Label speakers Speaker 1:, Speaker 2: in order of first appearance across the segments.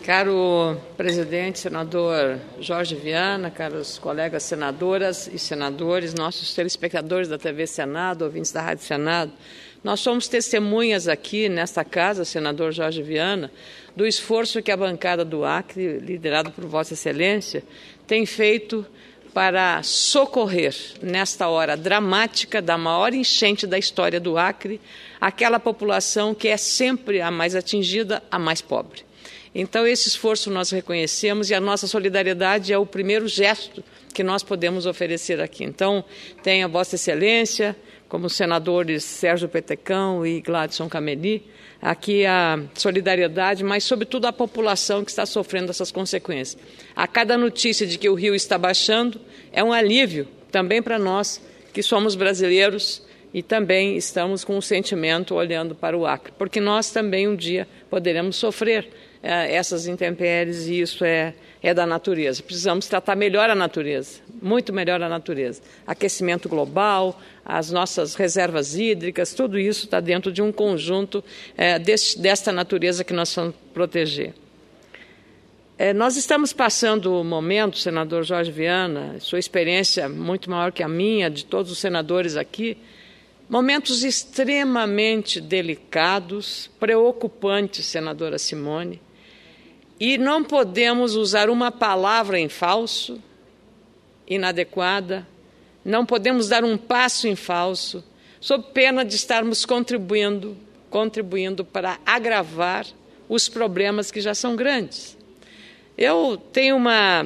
Speaker 1: Caro presidente, senador Jorge Viana, caros colegas senadoras e senadores, nossos telespectadores da TV Senado, ouvintes da Rádio Senado, nós somos testemunhas aqui nesta casa, senador Jorge Viana, do esforço que a bancada do Acre, liderada por Vossa Excelência, tem feito para socorrer, nesta hora dramática da maior enchente da história do Acre, aquela população que é sempre a mais atingida, a mais pobre. Então, esse esforço nós reconhecemos e a nossa solidariedade é o primeiro gesto que nós podemos oferecer aqui. Então, tem a Vossa Excelência, como os senadores Sérgio Petecão e Gladson Cameli, aqui a solidariedade, mas, sobretudo, a população que está sofrendo essas consequências. A cada notícia de que o rio está baixando é um alívio também para nós, que somos brasileiros e também estamos com um sentimento olhando para o Acre, porque nós também um dia poderemos sofrer essas intempéries e isso é da natureza. Precisamos tratar melhor a natureza, muito melhor a natureza. Aquecimento global, as nossas reservas hídricas, tudo isso está dentro de um conjunto desta natureza que nós vamos proteger. Nós estamos passando o momento, senador Jorge Viana, sua experiência muito maior que a minha, de todos os senadores aqui, momentos extremamente delicados, preocupantes, senadora Simone, e não podemos usar uma palavra em falso, inadequada, não podemos dar um passo em falso, sob pena de estarmos contribuindo para agravar os problemas que já são grandes. Eu tenho uma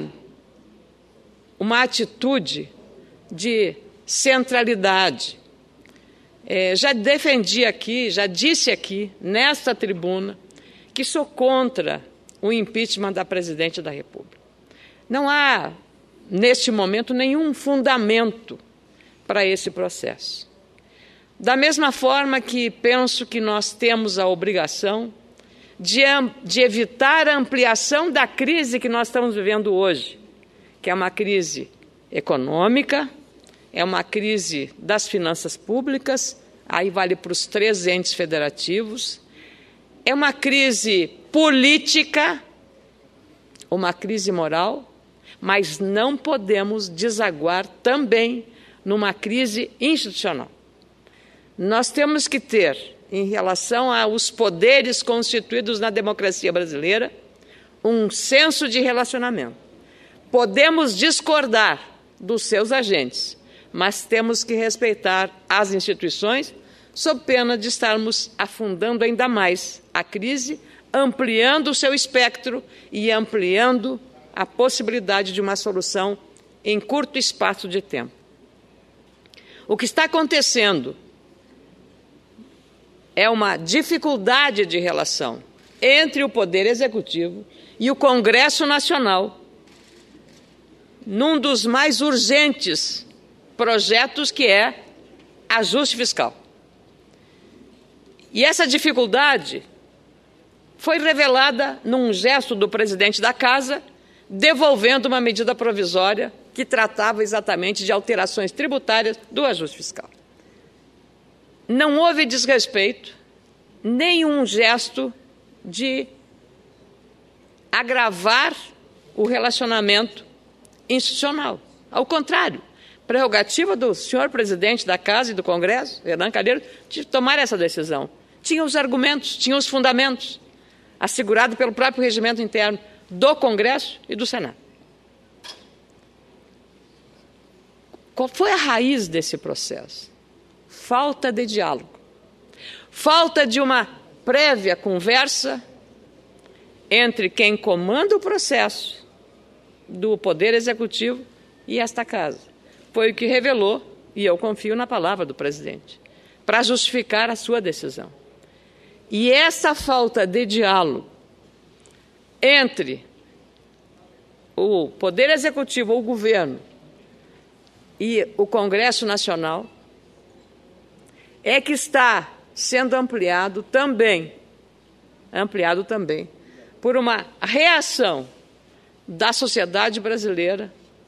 Speaker 1: atitude de centralidade. Já defendi aqui, já disse aqui, nesta tribuna, que sou contra o impeachment da presidente da República. Não há, neste momento, nenhum fundamento para esse processo. Da mesma forma que penso que nós temos a obrigação de evitar a ampliação da crise que nós estamos vivendo hoje, que é uma crise econômica, é uma crise das finanças públicas, aí vale para os 3 entes federativos, é uma crise política, uma crise moral, mas não podemos desaguar também numa crise institucional. Nós temos que ter, em relação aos poderes constituídos na democracia brasileira, um senso de relacionamento. Podemos discordar dos seus agentes, mas temos que respeitar as instituições, sob pena de estarmos afundando ainda mais a crise, ampliando o seu espectro e ampliando a possibilidade de uma solução em curto espaço de tempo. O que está acontecendo é uma dificuldade de relação entre o Poder Executivo e o Congresso Nacional, num dos mais urgentes projetos, que é ajuste fiscal. E essa dificuldade foi revelada num gesto do presidente da Casa, devolvendo uma medida provisória que tratava exatamente de alterações tributárias do ajuste fiscal. Não houve desrespeito, nenhum gesto de agravar o relacionamento institucional. Ao contrário, prerrogativa do senhor presidente da Casa e do Congresso, Renan Calheiros, de tomar essa decisão. Tinha os argumentos, tinha os fundamentos, assegurado pelo próprio regimento interno do Congresso e do Senado. Qual foi a raiz desse processo? Falta de diálogo, falta de uma prévia conversa entre quem comanda o processo do Poder Executivo e esta Casa. Foi o que revelou, e eu confio na palavra do presidente, para justificar a sua decisão. E essa falta de diálogo entre o Poder Executivo, o governo, e o Congresso Nacional é que está sendo ampliado também por uma reação da sociedade brasileira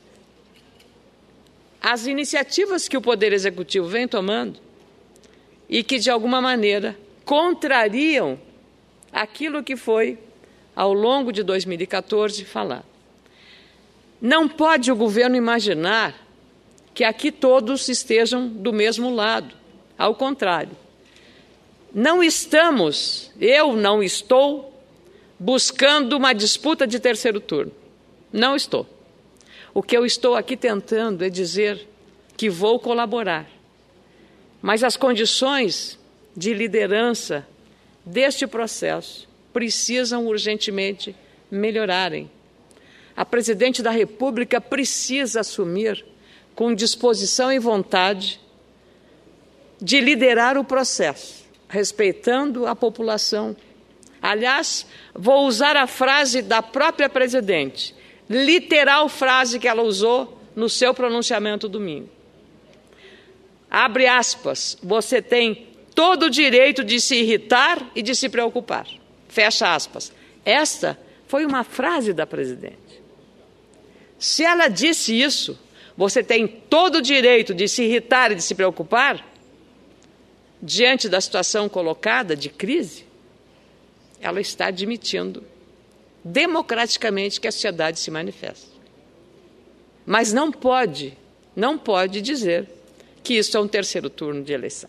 Speaker 1: às iniciativas que o Poder Executivo vem tomando e que, de alguma maneira, contrariam aquilo que foi ao longo de 2014, falar. Não pode o governo imaginar que aqui todos estejam do mesmo lado. Ao contrário. Não estamos, eu não estou, buscando uma disputa de terceiro turno. Não estou. O que eu estou aqui tentando é dizer que vou colaborar. Mas as condições de liderança deste processo precisam urgentemente melhorarem. A presidente da República precisa assumir com disposição e vontade de liderar o processo, respeitando a população. Aliás, vou usar a frase da própria presidente, literal frase que ela usou no seu pronunciamento domingo. Abre aspas, você tem todo o direito de se irritar e de se preocupar. Fecha aspas. Esta foi uma frase da presidente. Se ela disse isso, você tem todo o direito de se irritar e de se preocupar, diante da situação colocada de crise, ela está admitindo democraticamente que a sociedade se manifesta. Mas não pode dizer que isso é um terceiro turno de eleição.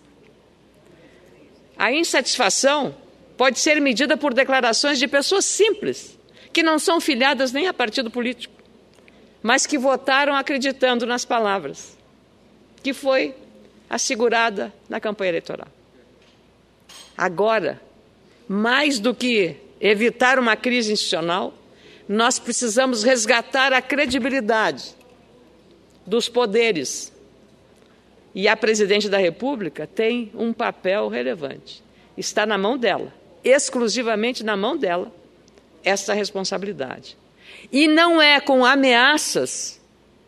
Speaker 1: A insatisfação pode ser medida por declarações de pessoas simples, que não são filiadas nem a partido político, mas que votaram acreditando nas palavras, que foi assegurada na campanha eleitoral. Agora, mais do que evitar uma crise institucional, nós precisamos resgatar a credibilidade dos poderes. E a presidente da República tem um papel relevante. Está na mão dela, exclusivamente na mão dela, essa responsabilidade. E não é com ameaças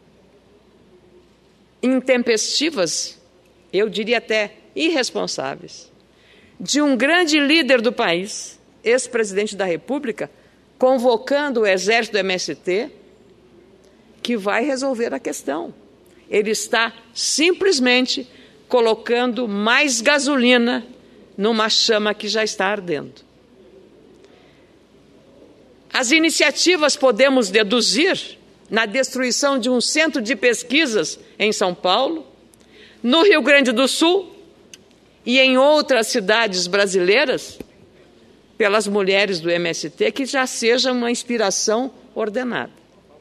Speaker 1: intempestivas, eu diria até irresponsáveis, de um grande líder do país, ex-presidente da República, convocando o exército do MST, que vai resolver a questão. Ele está simplesmente colocando mais gasolina numa chama que já está ardendo. As iniciativas podemos deduzir na destruição de um centro de pesquisas em São Paulo, no Rio Grande do Sul e em outras cidades brasileiras, pelas mulheres do MST, que já seja uma inspiração ordenada.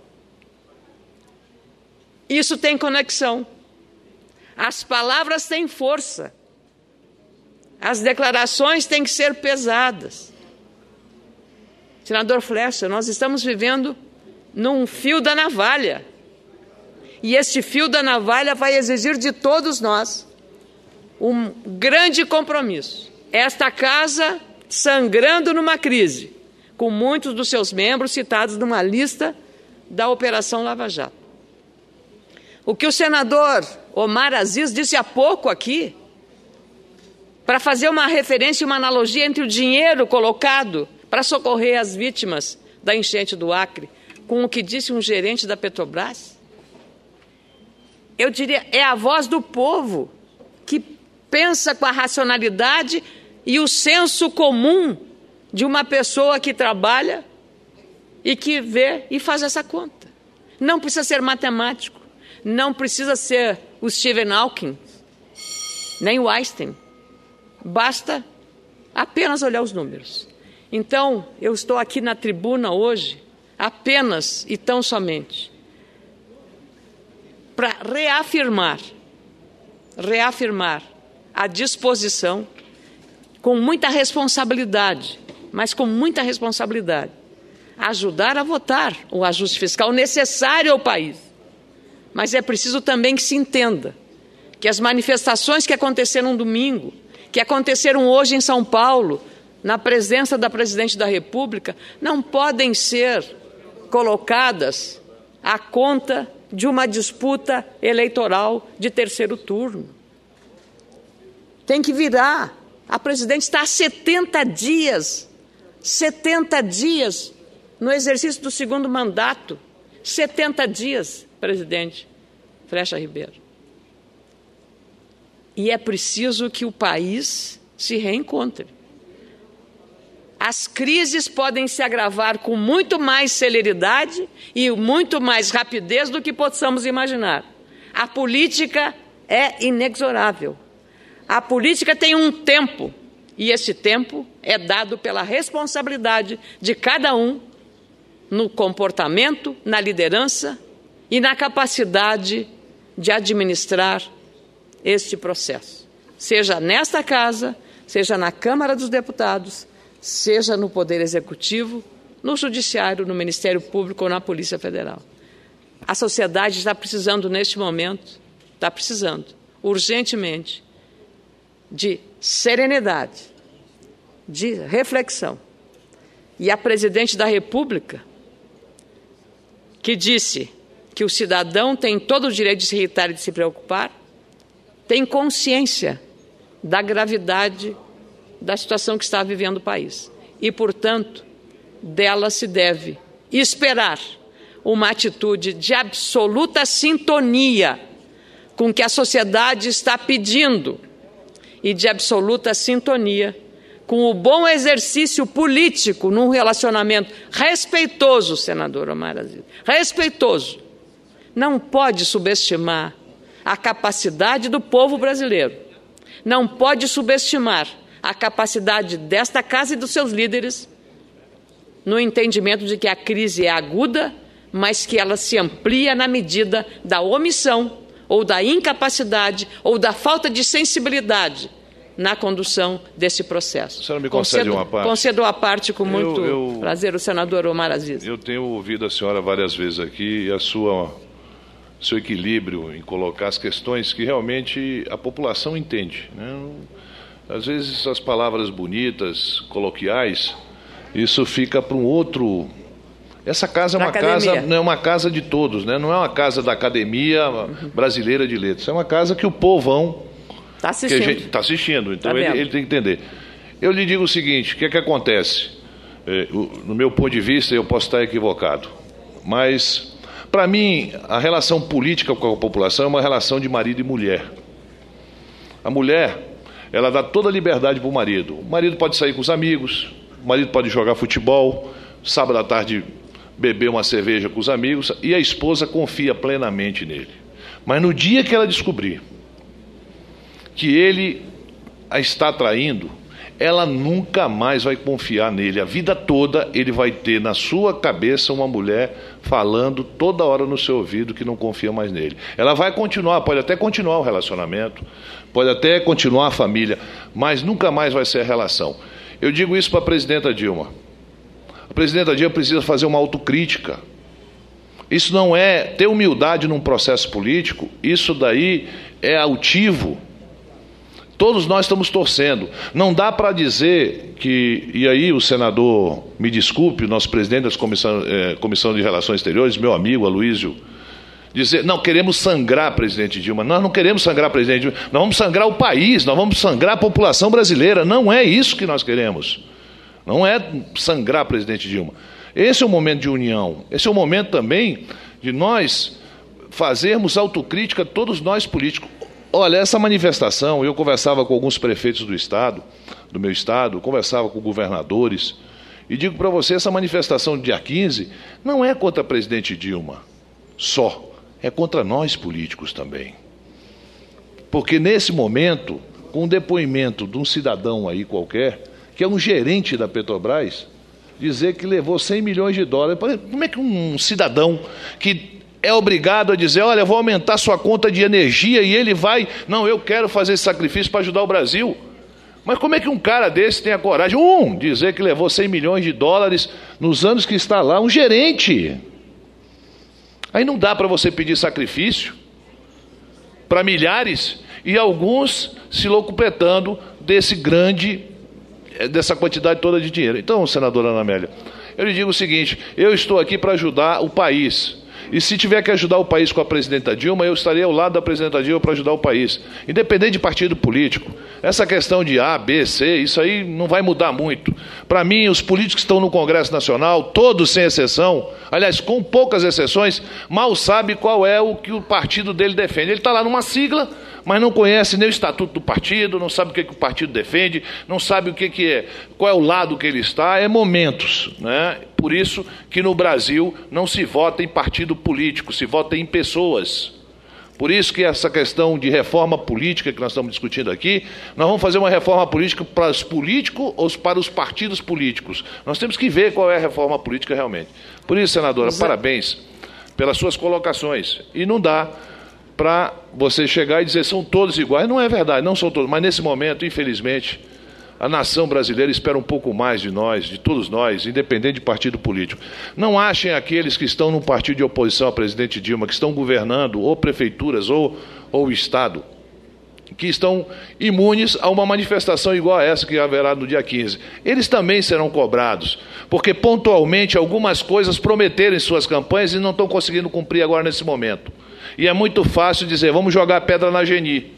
Speaker 1: Isso tem conexão. As palavras têm força. As declarações têm que ser pesadas. Senador Flecha, nós estamos vivendo num fio da navalha. E este fio da navalha vai exigir de todos nós um grande compromisso. Esta casa sangrando numa crise, com muitos dos seus membros citados numa lista da Operação Lava Jato. O que o senador Omar Aziz disse há pouco aqui, para fazer uma referência e uma analogia entre o dinheiro colocado para socorrer as vítimas da enchente do Acre, com o que disse um gerente da Petrobras, eu diria, é a voz do povo que pensa com a racionalidade e o senso comum de uma pessoa que trabalha e que vê e faz essa conta. Não precisa ser matemático, não precisa ser o Stephen Hawking, nem o Einstein. Basta apenas olhar os números. Então, eu estou aqui na tribuna hoje apenas e tão somente para reafirmar a disposição, com muita responsabilidade, mas com muita responsabilidade, ajudar a votar o ajuste fiscal necessário ao país. Mas é preciso também que se entenda que as manifestações que aconteceram domingo, que aconteceram hoje em São Paulo, na presença da presidente da República, não podem ser colocadas à conta de uma disputa eleitoral de terceiro turno. Tem que virar. A presidente está há 70 dias no exercício do segundo mandato. 70 dias, presidente Flecha Ribeiro. E é preciso que o país se reencontre. As crises podem se agravar com muito mais celeridade e muito mais rapidez do que possamos imaginar. A política é inexorável. A política tem um tempo, e esse tempo é dado pela responsabilidade de cada um no comportamento, na liderança e na capacidade de administrar este processo, seja nesta casa, seja na Câmara dos Deputados, seja no Poder Executivo, no Judiciário, no Ministério Público ou na Polícia Federal. A sociedade está precisando, neste momento, está precisando, urgentemente, de serenidade, de reflexão. E a Presidente da República, que disse que o cidadão tem todo o direito de se irritar e de se preocupar, tem consciência da gravidade da situação que está vivendo o país. E, portanto, dela se deve esperar uma atitude de absoluta sintonia com o que a sociedade está pedindo e de absoluta sintonia com o bom exercício político num relacionamento respeitoso, senador Omar Aziz, respeitoso. Não pode subestimar a capacidade do povo brasileiro, não pode subestimar a capacidade desta casa e dos seus líderes no entendimento de que a crise é aguda, mas que ela se amplia na medida da omissão ou da incapacidade ou da falta de sensibilidade na condução desse processo.
Speaker 2: A senhora me concede uma parte?
Speaker 1: Concedo a parte com muito prazer, o senador Omar Aziz.
Speaker 2: Eu tenho ouvido a senhora várias vezes aqui e seu equilíbrio em colocar as questões que realmente a população entende, né? Às vezes as palavras bonitas, coloquiais, isso fica para um outro. Essa casa é uma casa, não é uma casa de todos, né? Não é uma casa da Academia Brasileira de Letras, é uma casa que o povão
Speaker 1: está assistindo.
Speaker 2: Está assistindo, então ele tem que entender. Eu lhe digo o seguinte, o que é que acontece? No meu ponto de vista, eu posso estar equivocado, mas, para mim, a relação política com a população é uma relação de marido e mulher. A mulher, ela dá toda a liberdade para o marido. O marido pode sair com os amigos, o marido pode jogar futebol, sábado à tarde beber uma cerveja com os amigos, e a esposa confia plenamente nele. Mas no dia que ela descobrir que ele a está traindo, ela nunca mais vai confiar nele. A vida toda ele vai ter na sua cabeça uma mulher falando toda hora no seu ouvido que não confia mais nele. Ela vai continuar, pode até continuar o relacionamento, pode até continuar a família, mas nunca mais vai ser a relação. Eu digo isso para a presidenta Dilma. A presidenta Dilma precisa fazer uma autocrítica. Isso não é ter humildade num processo político, isso daí é altivo. Todos nós estamos torcendo. Não dá para dizer que, e aí o senador, me desculpe, o nosso presidente da Comissão de Relações Exteriores, meu amigo Aloysio, dizer, não, queremos sangrar presidente Dilma. Nós não queremos sangrar presidente Dilma, nós vamos sangrar o país, nós vamos sangrar a população brasileira. Não é isso que nós queremos. Não é sangrar presidente Dilma. Esse é o momento de união. Esse é o momento também de nós fazermos autocrítica, todos nós políticos. Olha, essa manifestação, eu conversava com alguns prefeitos do meu estado, conversava com governadores, e digo para você, essa manifestação do dia 15 não é contra a presidente Dilma só, é contra nós políticos também. Porque nesse momento, com o depoimento de um cidadão aí qualquer, que é um gerente da Petrobras, dizer que levou 100 milhões de dólares, como é que um cidadão que é obrigado a dizer, olha, eu vou aumentar sua conta de energia, e ele vai, não, eu quero fazer esse sacrifício para ajudar o Brasil. Mas como é que um cara desse tem a coragem, dizer que levou 100 milhões de dólares nos anos que está lá, um gerente? Aí não dá para você pedir sacrifício para milhares e alguns se locupletando dessa quantidade toda de dinheiro. Então, senadora Ana Amélia, eu lhe digo o seguinte, eu estou aqui para ajudar o país. E se tiver que ajudar o país com a presidenta Dilma, eu estarei ao lado da presidenta Dilma para ajudar o país, independente de partido político. Essa questão de A, B, C, isso aí não vai mudar muito. Para mim, os políticos que estão no Congresso Nacional, todos sem exceção, aliás, com poucas exceções, mal sabe qual é o que o partido dele defende. Ele está lá numa sigla, mas não conhece nem o estatuto do partido, não sabe o que o partido defende, não sabe qual é o lado que ele está, é momentos, né? Por isso que no Brasil não se vota em partido político, se vota em pessoas. Por isso que essa questão de reforma política que nós estamos discutindo aqui, nós vamos fazer uma reforma política para os políticos ou para os partidos políticos. Nós temos que ver qual é a reforma política realmente. Por isso, senadora, parabéns pelas suas colocações. E não dá para você chegar e dizer são todos iguais. Não é verdade, não são todos. Mas nesse momento, infelizmente, a nação brasileira espera um pouco mais de nós, de todos nós, independente de partido político. Não achem aqueles que estão num partido de oposição ao presidente Dilma, que estão governando ou prefeituras ou Estado, que estão imunes a uma manifestação igual a essa que haverá no dia 15. Eles também serão cobrados, porque pontualmente algumas coisas prometeram em suas campanhas e não estão conseguindo cumprir agora nesse momento. E é muito fácil dizer, vamos jogar pedra na Geni.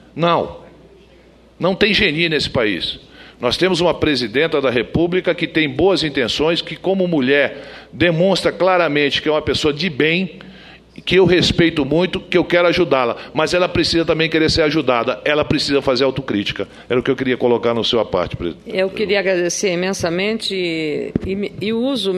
Speaker 2: Não tem Geni nesse país. Nós temos uma presidenta da República que tem boas intenções, que como mulher demonstra claramente que é uma pessoa de bem, que eu respeito muito, que eu quero ajudá-la, mas ela precisa também querer ser ajudada, ela precisa fazer autocrítica. Era o que eu queria colocar no seu parte, presidente.
Speaker 1: Eu queria agradecer imensamente e uso,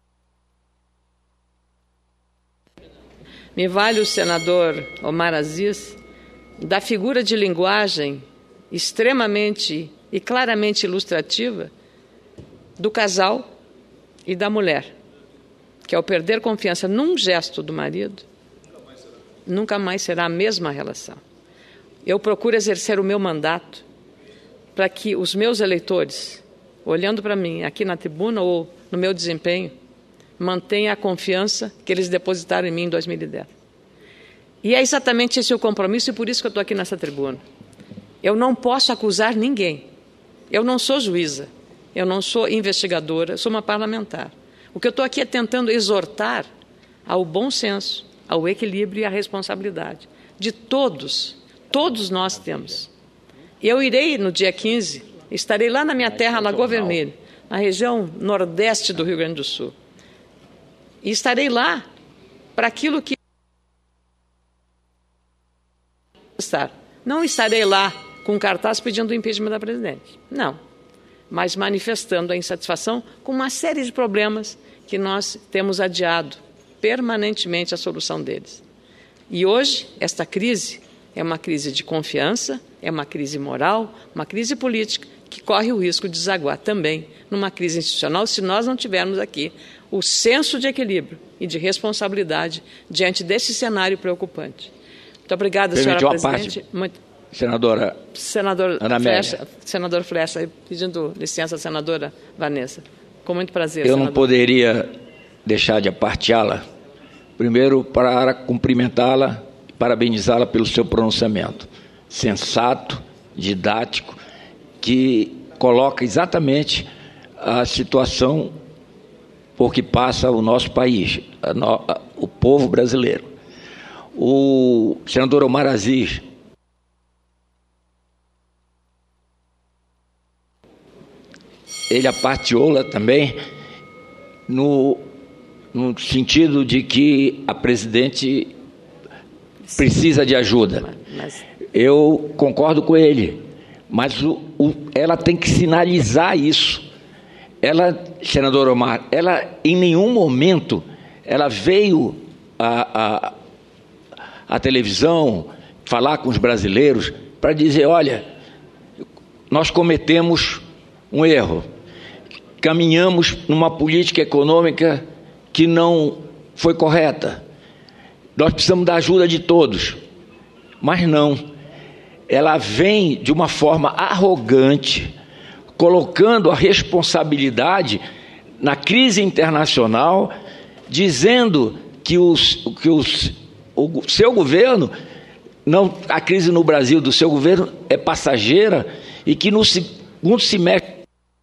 Speaker 1: me vale o senador Omar Aziz da figura de linguagem extremamente e claramente ilustrativa do casal e da mulher, que ao perder confiança num gesto do marido, nunca mais será a mesma relação. Eu procuro exercer o meu mandato para que os meus eleitores, olhando para mim aqui na tribuna ou no meu desempenho, mantenham a confiança que eles depositaram em mim em 2010. E é exatamente esse o compromisso e por isso que eu estou aqui nessa tribuna. Eu não posso acusar ninguém. Eu não sou juíza, eu não sou investigadora, eu sou uma parlamentar. O que eu estou aqui é tentando exortar ao bom senso, ao equilíbrio e à responsabilidade de todos nós temos. Eu irei no dia 15, estarei lá na minha terra, Lagoa Vermelha, na região nordeste do Rio Grande do Sul. E estarei lá para aquilo que... Não estarei lá com cartaz pedindo o impeachment da presidente. Não. Mas manifestando a insatisfação com uma série de problemas que nós temos adiado permanentemente a solução deles. E hoje, esta crise é uma crise de confiança, é uma crise moral, uma crise política, que corre o risco de desaguar também numa crise institucional se nós não tivermos aqui o senso de equilíbrio e de responsabilidade diante desse cenário preocupante. Muito obrigada, senhora presidente. Senador
Speaker 3: Ana Amélia.
Speaker 1: Senador Flecha, pedindo licença, senadora Vanessa. Com muito prazer,
Speaker 3: Eu não poderia deixar de aparteá-la, primeiro para cumprimentá-la e parabenizá-la pelo seu pronunciamento sensato, didático, que coloca exatamente a situação por que passa o nosso país, o povo brasileiro. O senador Omar Aziz ele aparteou-la também no sentido de que a presidente precisa de ajuda. Eu concordo com ele, mas ela tem que sinalizar isso. Ela, senador Omar, ela em nenhum momento ela veio à televisão falar com os brasileiros para dizer, olha, nós cometemos um erro, caminhamos numa política econômica que não foi correta, nós precisamos da ajuda de todos. Mas não, ela vem de uma forma arrogante, colocando a responsabilidade na crise internacional, dizendo que o seu governo, não, a crise no Brasil do seu governo é passageira e que no segundo semestre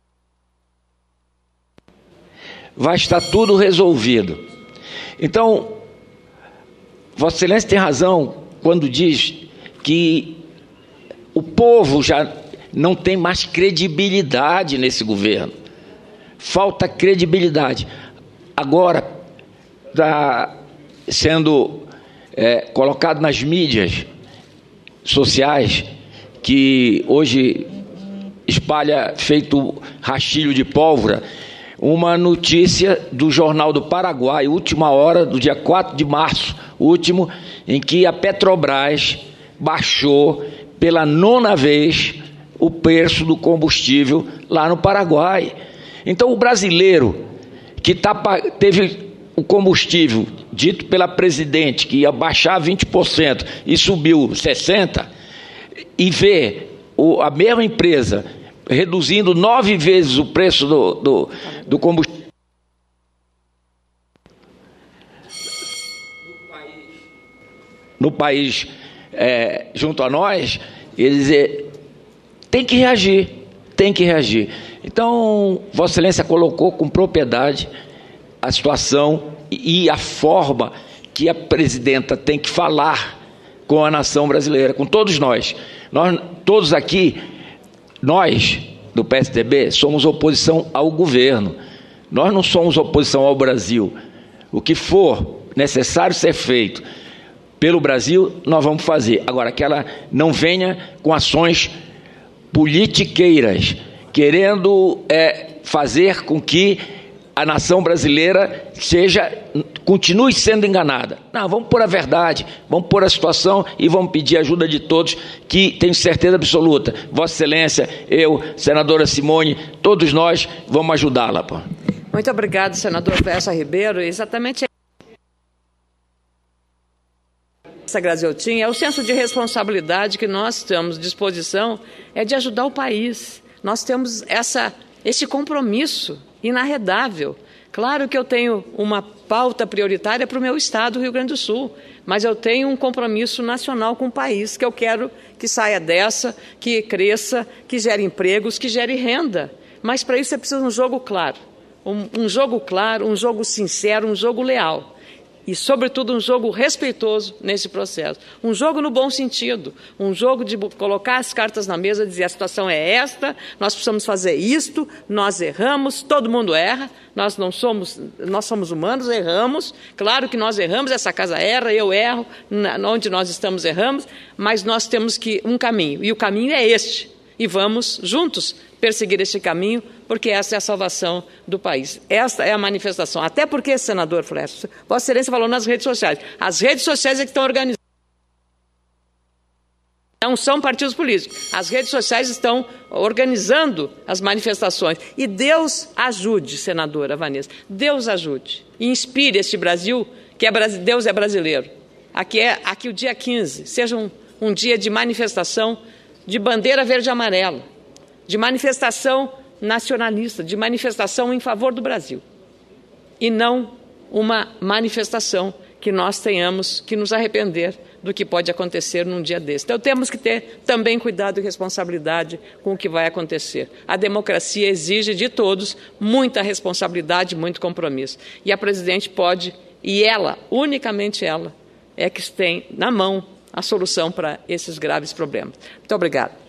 Speaker 3: vai estar tudo resolvido. Então, Vossa Excelência tem razão quando diz que o povo já não tem mais credibilidade nesse governo. Falta credibilidade. Agora, está sendo colocado nas mídias sociais que hoje espalha, feito rastilho de pólvora, uma notícia do Jornal do Paraguai, última hora, do dia 4 de março, último, em que a Petrobras baixou pela 9ª vez o preço do combustível lá no Paraguai. Então, o brasileiro que teve o combustível dito pela presidente que ia baixar 20% e subiu 60%, e vê a mesma empresa reduzindo 9 vezes o preço do combustível no país junto a nós, eles tem que reagir. Então, Vossa Excelência colocou com propriedade a situação e a forma que a presidenta tem que falar com a nação brasileira, com todos nós. Nós todos aqui, nós do PSDB, somos oposição ao governo. Nós não somos oposição ao Brasil. O que for necessário ser feito pelo Brasil, nós vamos fazer. Agora, que ela não venha com ações politiqueiras, querendo fazer com que a nação brasileira continue sendo enganada. Não, vamos pôr a verdade, vamos pôr a situação e vamos pedir ajuda de todos, que tenho certeza absoluta, Vossa Excelência, eu, senadora Simone, todos nós vamos ajudá-la.
Speaker 1: Muito obrigado, senador Bessa Ribeiro. Exatamente essa, Graziotin, é o senso de responsabilidade que nós temos à disposição, é de ajudar o país. Nós temos esse compromisso inarredável. Claro que eu tenho uma pauta prioritária para o meu estado, Rio Grande do Sul, mas eu tenho um compromisso nacional com o país, que eu quero que saia dessa, que cresça, que gere empregos, que gere renda. Mas para isso é preciso um jogo claro, um jogo claro, um jogo sincero, um jogo leal. E, sobretudo, um jogo respeitoso nesse processo. Um jogo no bom sentido, um jogo de colocar as cartas na mesa, dizer a situação é esta, nós precisamos fazer isto, nós erramos, todo mundo erra, nós somos humanos, erramos, claro que nós erramos, essa casa erra, eu erro, onde nós estamos erramos, mas nós temos um caminho, e o caminho é este, e vamos juntos perseguir este caminho, porque essa é a salvação do país. Esta é a manifestação. Até porque, senador Flecha, Vossa Excelência falou nas redes sociais. As redes sociais é que estão organizando. Não são partidos políticos. As redes sociais estão organizando as manifestações. E Deus ajude, senadora Vanessa, Deus ajude. E inspire este Brasil, que Deus é brasileiro. Aqui o dia 15 seja um dia de manifestação de bandeira verde e amarela, de manifestação nacionalista, de manifestação em favor do Brasil, e não uma manifestação que nós tenhamos que nos arrepender do que pode acontecer num dia desse. Então, temos que ter também cuidado e responsabilidade com o que vai acontecer. A democracia exige de todos muita responsabilidade, muito compromisso. E a presidente pode, e ela, unicamente ela, é que tem na mão a solução para esses graves problemas. Muito obrigada.